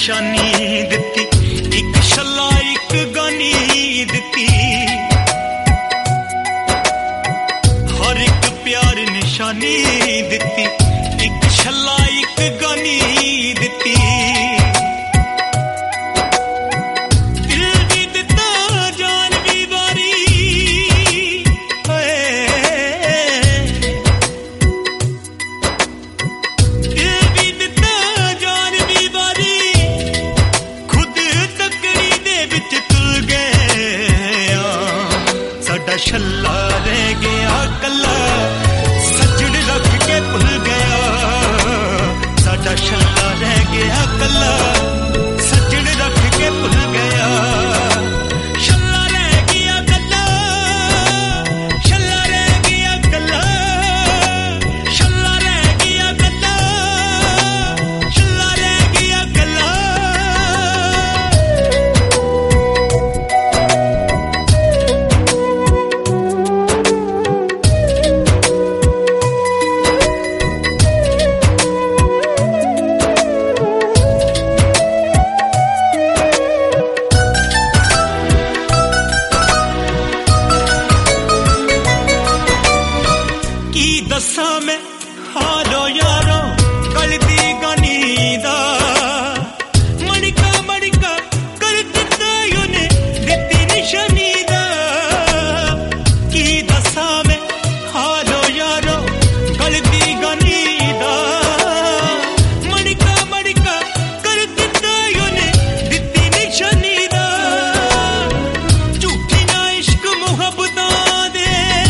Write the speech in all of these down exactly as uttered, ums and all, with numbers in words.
निशानी दिती, एक छल्ला एक गानी दिती, हर एक प्यार निशानी दिती, एक छल्ला एक गानी दिती, दिल भी दिता जान भी बारी, दिल भी दिता जान भी बारी, खुद तकड़ी दे विच तुल गया, साडा छल्ला रह गया कल्ला, सजण रख के भुल गया, साडा छल्ला रह गया कल्ला, सजण रख के भुल गया, छल्ला रह गया कल्ला, छल्ला रह गया कल्ला, छल्ला रह गया कल्ला, छल्ला रह गया कल्ला। की दसा मैं हारो यारो गलती गानी दा, मड़का मड़का कर दिता यूने दिती निशानी दा, की दसा मैं हारो यारो गलती गानी दा, मड़का मड़का कर दिता यूने दिती निशानी दा, झूठी ना इश्क मुहब्बतां दे,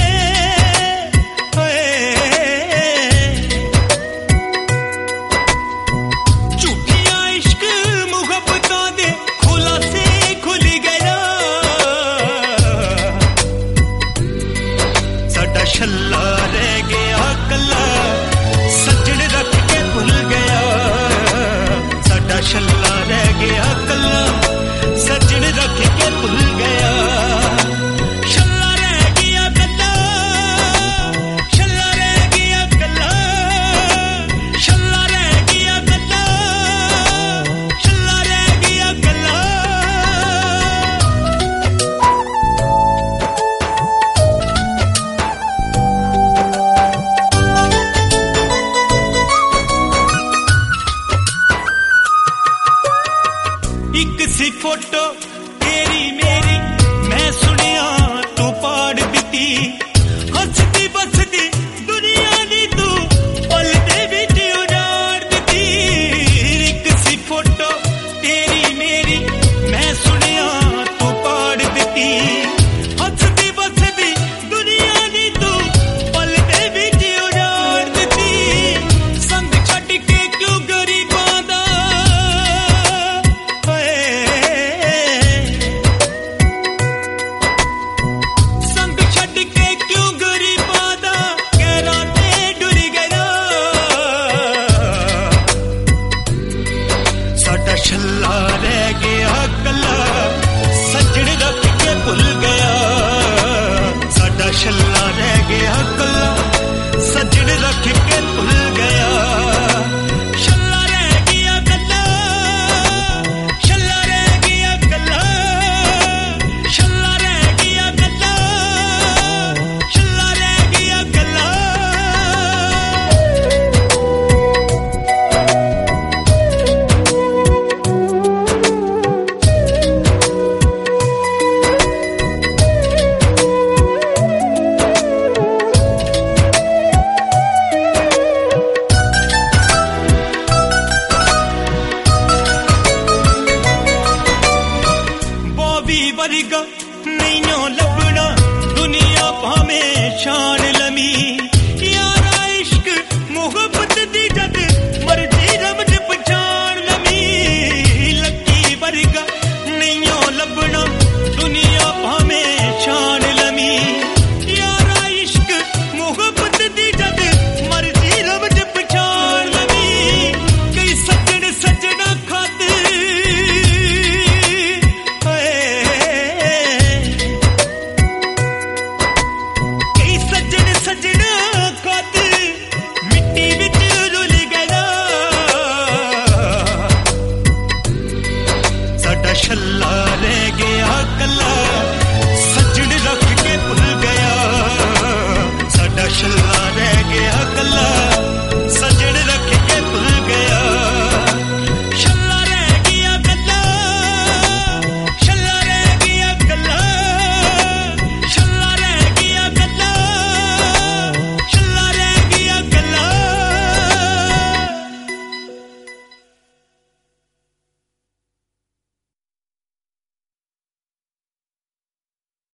झूठिया इश्क मुहब्बतां दे खुलासे खुल गया, साडा छल्ला रह गया कल्ला, सजण रख के भुल गया, साडा छल्ला रह गया कल्ला, सजण रख के भुल गया, छल्ला रह गया कल्ला, छल्ला रह गया कल्ला, छल्ला रह गया कल्ला, छल्ला रह गया कल्ला। एक सी फोटो तेरी मेरी मैं सुनिया तू पाड़ दिती, हसदी बसदी दुनिया दी तू पल दे विच उजाड़ दिती, एक सी फोटो तेरी मेरी मैं सुनिया तू पाड़ दिती, हसदी बसदी दुनिया दी तू पल दे विच उजाड़ दिती, संग छड्ड के क्यों गरीबां दा, संग छड्ड के क्यों गरीबां दा गैरां ते डुर गया, साडा छल्ला रह गया कल्ला, सजण रख के भुल गया, साडा छल्ला रह गया कल्ला, सजण रख के भुल गया, छल्ला रह गया कल्ला, छल्ला रह गया कल्ला, छल्ला रह गया कल्ला, छल्ला रह गया कल्ला। बॉबी वर्गा नहीं लभना दुनिया भावें शान लमी,